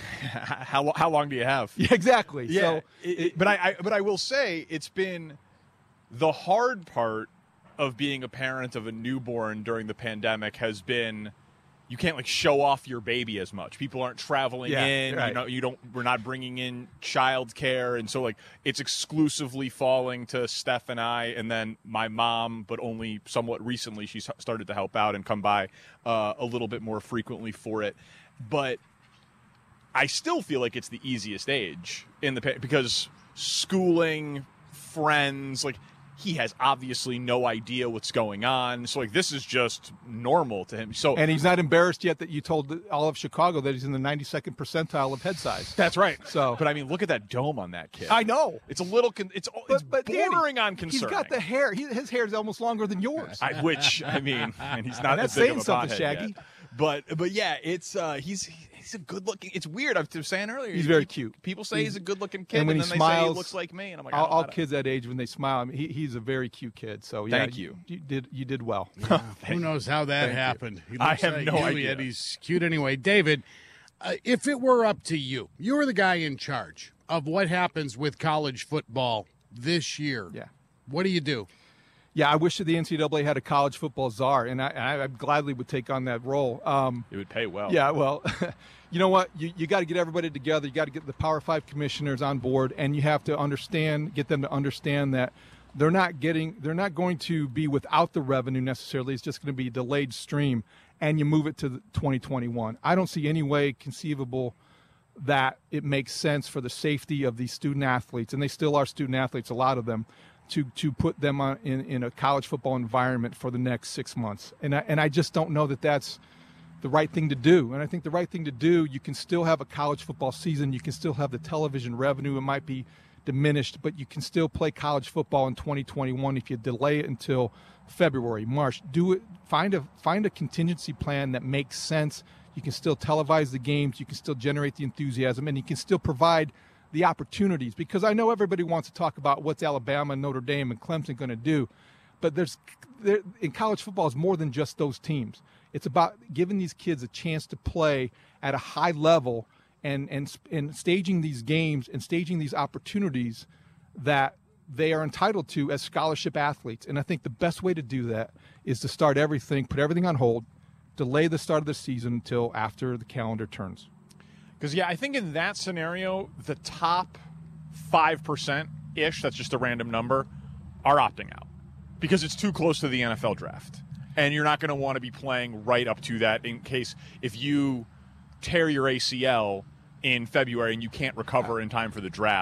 how how long do you have? yeah, exactly. Yeah, So, it, it- but I, I but I will say it's been the hard part of being a parent of a newborn during the pandemic has been you can't like show off your baby as much. People aren't traveling Yeah, in. right. You know, you don't. We're not bringing in childcare, and so like it's exclusively falling to Steph and I, and then my mom. But only somewhat recently, she's started to help out and come by uh, a little bit more frequently for it. But I still feel like it's the easiest age in the pa- because schooling, friends, like he has obviously no idea what's going on. So like this is just normal to him. So and he's not embarrassed yet that you told all of Chicago that he's in the ninety-second percentile of head size. that's right. So, but I mean, look at that dome on that kid. I know. It's a little. Con- it's it's But, but Danny, bordering on concerning. He's got the hair. He, his hair is almost longer than yours. I, which I mean, and he's not And that's that big saying of a something, pothead Shaggy. yet. But but yeah, it's uh, he's he's a good looking. It's weird. I was saying earlier. He's very he- cute. People say He's- he's, a good looking kid, and and, when then he they smiles, say he looks like me, and I'm like, I all, don't- all I don't- kids that age, when they smile, I mean, he, he's a very cute kid. So yeah, Thank you. You did you did well. Who knows how that Thank you. happened? He I looks have like no you, idea. Yet he's cute anyway. David, uh, if it were up to you, you were the guy in charge of what happens with college football this year. Yeah. What do you do? Yeah, I wish that the N C double A had a college football czar, and I, and I gladly would take on that role. Um, It would pay well. Yeah, well, you know what? You, you got to get everybody together. You got to get the Power Five commissioners on board, and you have to understand, get them to understand that they're not getting, they're not going to be without the revenue necessarily. It's just going to be a delayed stream, and you move it to the twenty twenty-one. I don't see any way conceivable that it makes sense for the safety of these student athletes, and they still are student athletes, a lot of them, to to put them on, in, in a college football environment for the next six months. And I, and I just don't know that that's the right thing to do. And I think the right thing to do, you can still have a college football season. You can still have the television revenue. It might be diminished, but you can still play college football in twenty twenty-one if you delay it until February, March. Do it. Find a find a contingency plan that makes sense. You can still televise the games. You can still generate the enthusiasm, and you can still provide the opportunities, because I know everybody wants to talk about what's Alabama and Notre Dame and Clemson going to do, but there's there, in college football is more than just those teams. It's about giving these kids a chance to play at a high level and and and staging these games and staging these opportunities that they are entitled to as scholarship athletes. And I think the best way to do that is to start everything, put everything on hold, delay the start of the season until after the calendar turns. Because, yeah, I think in that scenario, the top five percent-ish, that's just a random number, are opting out. Because it's too close to the N F L draft. And you're not going to want to be playing right up to that in case if you tear your A C L in February and you can't recover in time for the draft.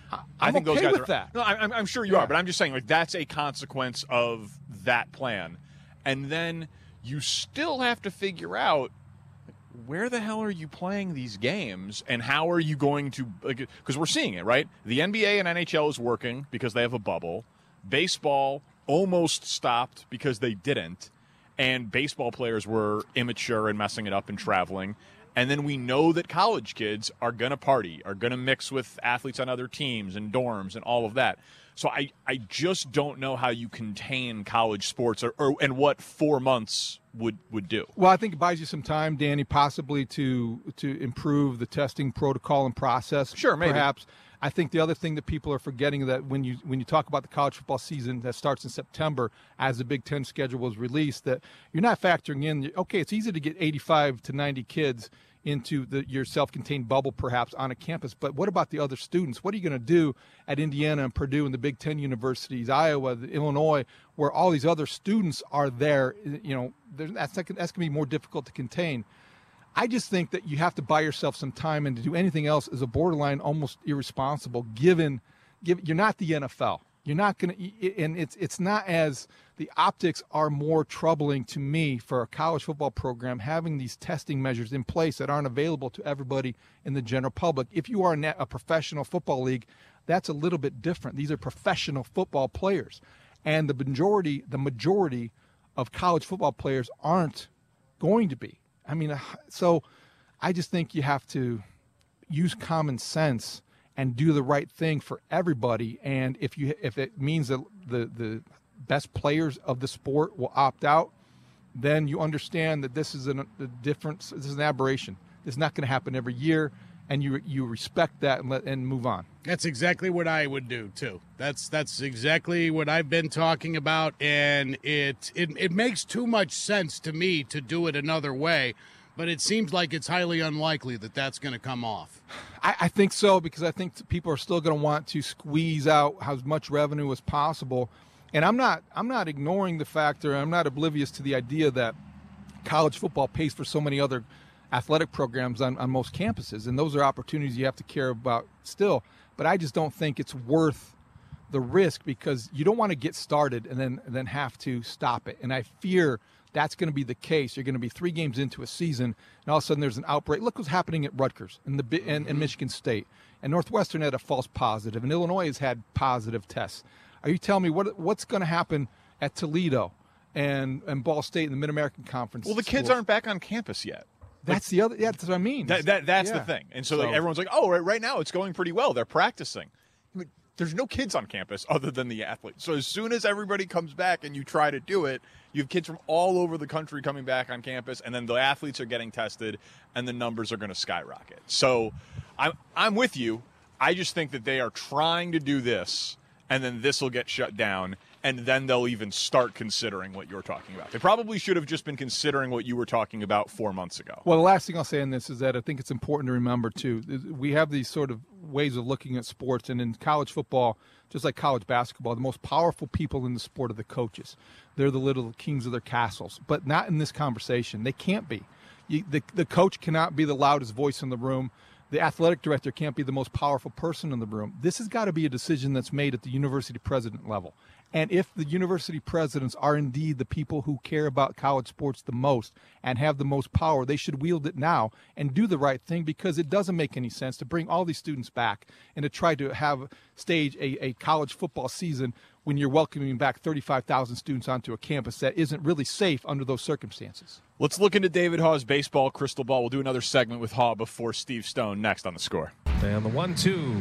I I'm think okay those guys with are, that. No, I'm, I'm sure you Yeah. are, but I'm just saying, like, that's a consequence of that plan. And then you still have to figure out, where the hell are you playing these games, and how are you going to – because we're seeing it, right? The N B A and N H L is working because they have a bubble. Baseball almost stopped because they didn't, and baseball players were immature and messing it up and traveling. And then we know that college kids are going to party, are going to mix with athletes on other teams and dorms and all of that. So I, I just don't know how you contain college sports or, or and what four months would, would do. Well, I think it buys you some time, Danny, possibly to to improve the testing protocol and process. Sure, maybe. Perhaps. I think the other thing that people are forgetting that when you when you talk about the college football season that starts in September, as the Big Ten schedule was released, that you're not factoring in, okay, it's easy to get eighty-five to ninety kids into the, your self-contained bubble perhaps on a campus, but what about the other students? What are you going to do at Indiana and Purdue and the Big Ten universities, Iowa, Illinois, where all these other students are there? You know, that's, that's going to be more difficult to contain. I just think that you have to buy yourself some time, and to do anything else is a borderline almost irresponsible, given, given you're not the N F L. You're not going to, and it's it's not as, the optics are more troubling to me for a college football program having these testing measures in place that aren't available to everybody in the general public. If you are a, a professional football league, that's a little bit different. These are professional football players, and the majority, the majority of college football players aren't going to be. I mean, so I just think you have to use common sense and do the right thing for everybody. And if you if it means that the the best players of the sport will opt out, then you understand that this is an, a difference. This is an aberration. This is not going to happen every year, and you you respect that and let and move on. That's exactly what I would do too. That's that's exactly what I've been talking about, and it it it makes too much sense to me to do it another way. But it seems like it's highly unlikely that that's going to come off. I, I think so, because I think people are still going to want to squeeze out as much revenue as possible. And I'm not I'm not ignoring the fact, or I'm not oblivious to the idea that college football pays for so many other athletic programs on, on most campuses, and those are opportunities you have to care about still. But I just don't think it's worth the risk, because you don't want to get started and then and then have to stop it. And I fear that's going to be the case. You're going to be three games into a season, and all of a sudden there's an outbreak. Look what's happening at Rutgers and the and, and Michigan State, and Northwestern had a false positive, and Illinois has had positive tests. Are you telling me what what's going to happen at Toledo and and Ball State in the Mid-American Conference? Well, the kids schools? aren't back on campus yet. That's the other. Yeah, that's what I mean. That, that that's yeah. the thing. And so, so like, everyone's like, "Oh, right, right now it's going pretty well. They're practicing." I mean, there's no kids on campus other than the athletes. So as soon as everybody comes back and you try to do it, you have kids from all over the country coming back on campus, and then the athletes are getting tested, and the numbers are going to skyrocket. So I'm I'm with you. I just think that they are trying to do this, and then this will get shut down, and then they'll even start considering what you're talking about. They probably should have just been considering what you were talking about four months ago. Well, the last thing I'll say on this is that I think it's important to remember, too, we have these sort of ways of looking at sports, and in college football, just like college basketball, the most powerful people in the sport are the coaches. They're the little kings of their castles, but not in this conversation. They can't be. You, the, the coach cannot be the loudest voice in the room. The athletic director can't be the most powerful person in the room. This has got to be a decision that's made at the university president level. And if the university presidents are indeed the people who care about college sports the most and have the most power, they should wield it now and do the right thing, because it doesn't make any sense to bring all these students back and to try to have stage a, a college football season when you're welcoming back thirty-five thousand students onto a campus that isn't really safe under those circumstances. Let's look into David Haw's baseball crystal ball. We'll do another segment with Haw before Steve Stone next on The Score. And the one two.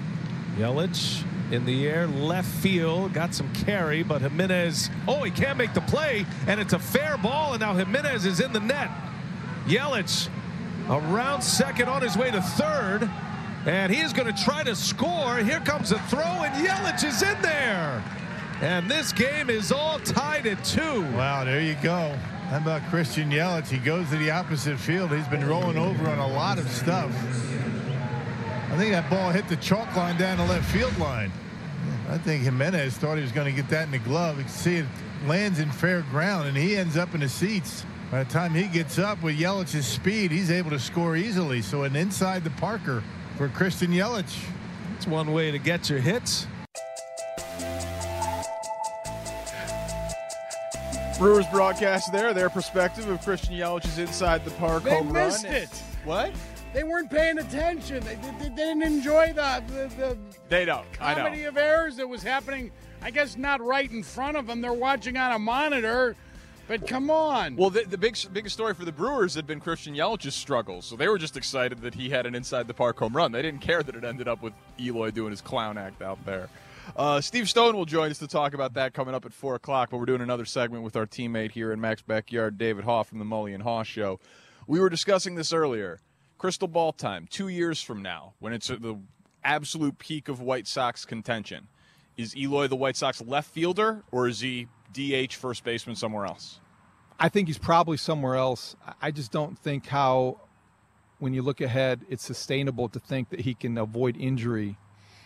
Yelich in the air, left field, got some carry, but Jimenez, oh, he can't make the play, and it's a fair ball, and now Jimenez is in the net. Yelich around second on his way to third, and he is going to try to score. Here comes a throw, and Yelich is in there. And this game is all tied at two. Wow, there you go. How about Christian Yelich? He goes to the opposite field. He's been rolling over on a lot of stuff. I think that ball hit the chalk line down the left field line. I think Jimenez thought he was going to get that in the glove. You can see it lands in fair ground, and he ends up in the seats. By the time he gets up with Yelich's speed, he's able to score easily. So an inside the Parker for Christian Yelich. It's one way to get your hits. Brewers broadcast there, their perspective of Christian Yelich's inside the park They home run. missed it. What? They weren't paying attention. They, they, they didn't enjoy the, the, the They don't. I know. comedy of errors that was happening, I guess not right in front of them. They're watching on a monitor, but come on. Well, the, the big biggest story for the Brewers had been Christian Yelich's struggles, so they were just excited that he had an inside-the-park home run. They didn't care that it ended up with Eloy doing his clown act out there. Uh, Steve Stone will join us to talk about that coming up at four o'clock, but we're doing another segment with our teammate here in Mac's backyard, David Haugh from the Mully and Haugh Show. We were discussing this earlier. Crystal ball time, two years from now, when it's at the absolute peak of White Sox contention. Is Eloy the White Sox left fielder, or is he D H first baseman somewhere else? I think he's probably somewhere else. I just don't think how, when you look ahead, it's sustainable to think that he can avoid injury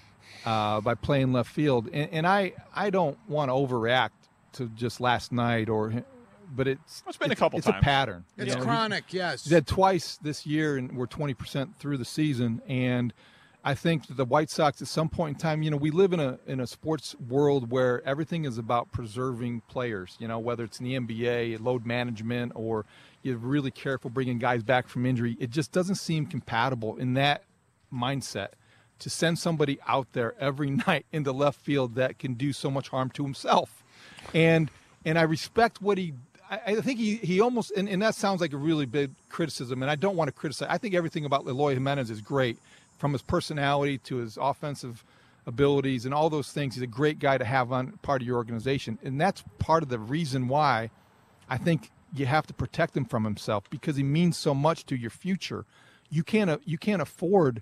uh, by playing left field. And, and I, I don't want to overreact to just last night, or, but it's it's been it's, a couple it's times. a pattern. It's You know, chronic, yes. He's had twice this year, and we're twenty percent through the season. And I think that the White Sox, at some point in time, you know, we live in a in a sports world where everything is about preserving players. You know, whether it's in the N B A, load management, or you're really careful bringing guys back from injury. It just doesn't seem compatible in that mindset to send somebody out there every night into left field that can do so much harm to himself. And and I respect what he. I, I think he he almost and, and that sounds like a really big criticism. And I don't want to criticize. I think everything about Eloy Jimenez is great. From his personality to his offensive abilities and all those things, he's a great guy to have on part of your organization. And that's part of the reason why I think you have to protect him from himself, because he means so much to your future. You can't you can't afford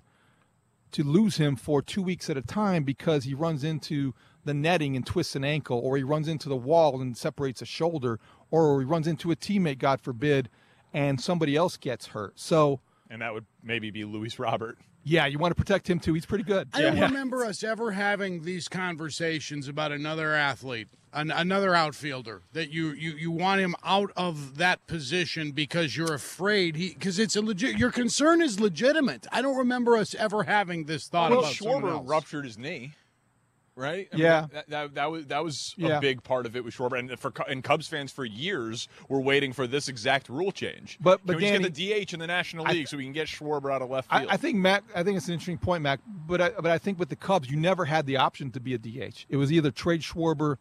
to lose him for two weeks at a time because he runs into the netting and twists an ankle, or he runs into the wall and separates a shoulder, or he runs into a teammate, God forbid, and somebody else gets hurt. So, and that would maybe be Luis Robert. Yeah, you want to protect him too. He's pretty good. I don't remember us ever having these conversations about another athlete, an, another outfielder, that you, you, you want him out of that position because you're afraid he because it's a legit. Your concern is legitimate. I don't remember us ever having this thought well, about someone Schwarber else. ruptured his knee. Right? I yeah, mean, that, that that was that was yeah. a big part of it with Schwarber, and for and Cubs fans for years were waiting for this exact rule change. But but can we Danny, just get the D H in the National League I, so we can get Schwarber out of left field? I, I think Mac. I think it's an interesting point, Mac. But I, but I think with the Cubs, you never had the option to be a D H. It was either trade Schwarber,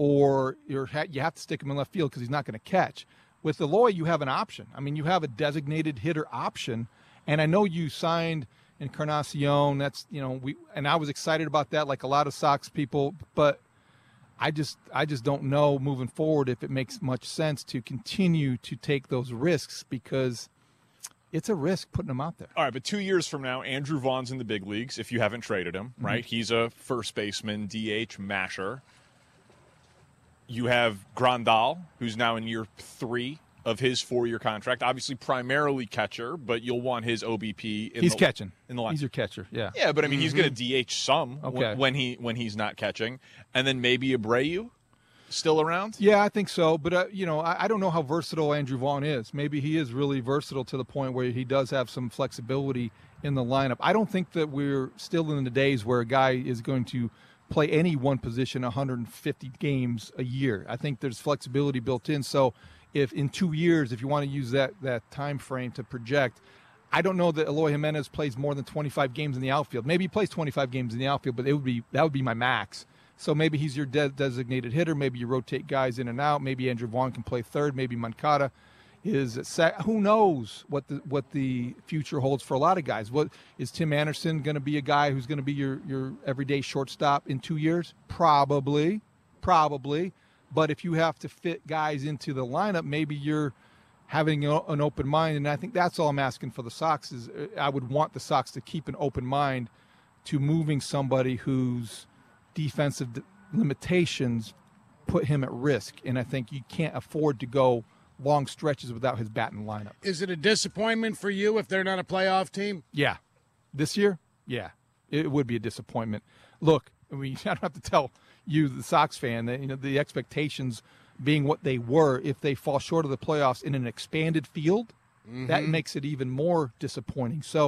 or you're, you have to stick him in left field because he's not going to catch. With Eloy, you have an option. I mean, you have a designated hitter option, and I know you signed Encarnacion. That's, you know, we and I was excited about that, like a lot of Sox people, but I just I just don't know moving forward if it makes much sense to continue to take those risks, because it's a risk putting them out there. All right, but two years from now, Andrew Vaughn's in the big leagues if you haven't traded him, mm-hmm. right? He's a first baseman, D H, masher. You have Grandal, who's now in year three of his four-year contract. Obviously, primarily catcher, but you'll want his O B P. In he's the, catching. In the line. He's your catcher, yeah. Yeah, but I mean, mm-hmm. he's going to D H some okay. when, when he when he's not catching, and then maybe Abreu still around. Yeah, I think so. But uh, you know, I, I don't know how versatile Andrew Vaughn is. Maybe he is really versatile to the point where he does have some flexibility in the lineup. I don't think that we're still in the days where a guy is going to play any one position one hundred fifty games a year. I think there's flexibility built in. So if in two years, if you want to use that that time frame to project, I don't know that Eloy Jimenez plays more than twenty-five games in the outfield. Maybe he plays twenty-five games in the outfield, but it would be that would be my max. So maybe he's your de- designated hitter. Maybe you rotate guys in and out. Maybe Andrew Vaughn can play third. Maybe Moncada is set. Who knows what the what the future holds for a lot of guys? What is Tim Anderson going to be, a guy who's going to be your your everyday shortstop in two years? Probably, probably. But if you have to fit guys into the lineup, maybe you're having a, an open mind. And I think that's all I'm asking for the Sox is I would want the Sox to keep an open mind to moving somebody whose defensive limitations put him at risk. And I think you can't afford to go long stretches without his bat in the lineup. Is it a disappointment for you if they're not a playoff team? Yeah. This year? Yeah. It would be a disappointment. Look, I mean, I don't have to tell you, the Sox fan, that, you know, the expectations being what they were, if they fall short of the playoffs in an expanded field, mm-hmm. that makes it even more disappointing. So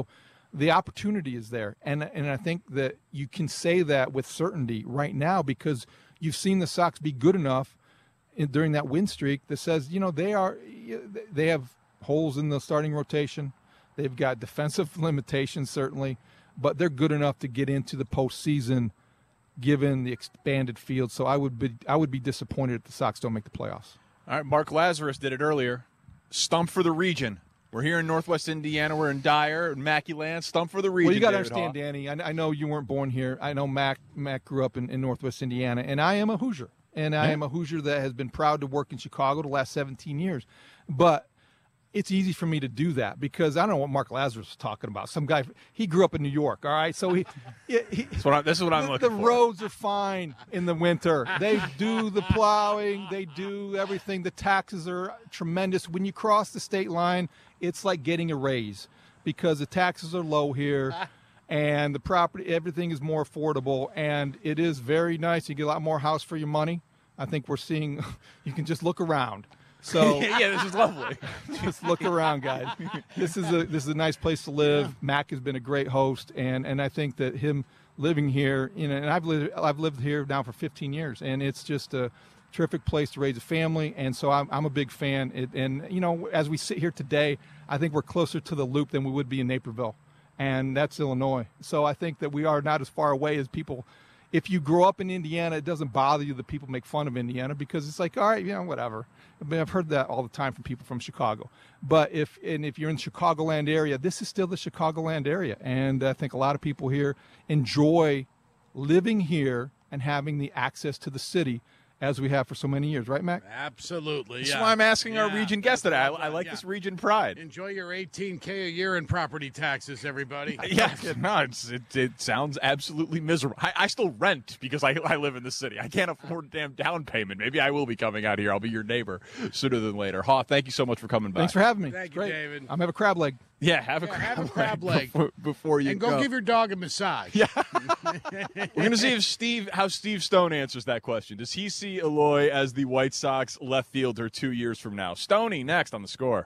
the opportunity is there. And and I think that you can say that with certainty right now because you've seen the Sox be good enough in, during that win streak that says, you know, they are they have holes in the starting rotation. They've got defensive limitations, certainly, but they're good enough to get into the postseason given the expanded field. So I would be I would be disappointed if the Sox don't make the playoffs. All right, Mark Lazarus did it earlier. Stump for the region. We're here in Northwest Indiana. We're in Dyer and Mackey Land. Stump for the region. Well, you got to David understand, Haugh. Danny. I, I know you weren't born here. I know Mac Mac grew up in, in Northwest Indiana, and I am a Hoosier. And I Yeah. am a Hoosier that has been proud to work in Chicago the last seventeen years. But it's easy for me to do that because I don't know what Mark Lazarus was talking about. Some guy, he grew up in New York, all right? So he, he, he That's what I, this is what I'm the, looking the for. roads are fine in the winter. They do the plowing. They do everything. The taxes are tremendous. When you cross the state line, it's like getting a raise because the taxes are low here and the property, everything is more affordable. And it is very nice. You get a lot more house for your money. I think we're seeing, you can just look around. So yeah, this is lovely. Just look around, guys. This is a this is a nice place to live. Yeah. Mac has been a great host, and, and I think that him living here, you know, and I've lived I've lived here now for fifteen years, and it's just a terrific place to raise a family. And so I'm I'm a big fan. It, and you know, as we sit here today, I think we're closer to the Loop than we would be in Naperville, and that's Illinois. So I think that we are not as far away as people. If you grow up in Indiana, it doesn't bother you that people make fun of Indiana because it's like, all right, you know, whatever. I mean, I've heard that all the time from people from Chicago. But if and if you're in the Chicagoland area, this is still the Chicagoland area. And I think a lot of people here enjoy living here and having the access to the city as we have for so many years. Right, Mac? Absolutely. That's yeah. why I'm asking yeah, our region guest today. I, I like yeah. this region pride. Enjoy your eighteen K a year in property taxes, everybody. Yeah, no, it's, it, it sounds absolutely miserable. I, I still rent because I, I live in the city. I can't afford a damn down payment. Maybe I will be coming out here. I'll be your neighbor sooner than later. Haw, thank you so much for coming by. Thanks for having me. Thank It's you, great. David. I'm going to have a crab leg. Yeah, have a Yeah, crab, have a crab leg before, before you and go, give your dog a massage. Yeah. We're going to see if Steve, how Steve Stone answers that question. Does he see Eloy as the White Sox left fielder two years from now? Stoney next on The Score.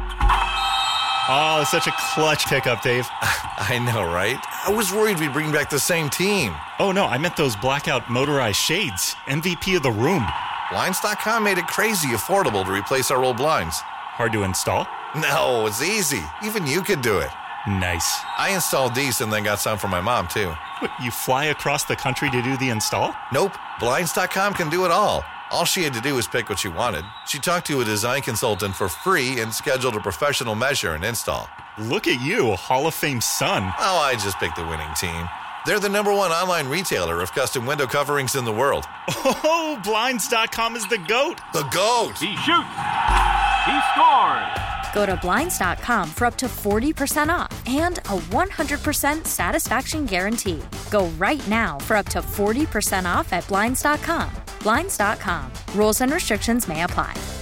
Oh, such a clutch pickup, Dave. I know, right? I was worried we'd bring back the same team. Oh, no, I meant those blackout motorized shades. M V P of the room. Blinds dot com made it crazy affordable to replace our old blinds. Hard to install? No, it's easy. Even you could do it. Nice. I installed these and then got some for my mom, too. What, you fly across the country to do the install? Nope. Blinds dot com can do it all. All she had to do was pick what she wanted. She talked to a design consultant for free and scheduled a professional measure and install. Look at you, a Hall of Fame son. Oh, I just picked the winning team. They're the number one online retailer of custom window coverings in the world. Oh, Blinds dot com is the GOAT. The GOAT! He shoots! He scores! Go to Blinds dot com for up to forty percent off and a one hundred percent satisfaction guarantee. Go right now for up to forty percent off at Blinds dot com. Blinds dot com. Rules and restrictions may apply.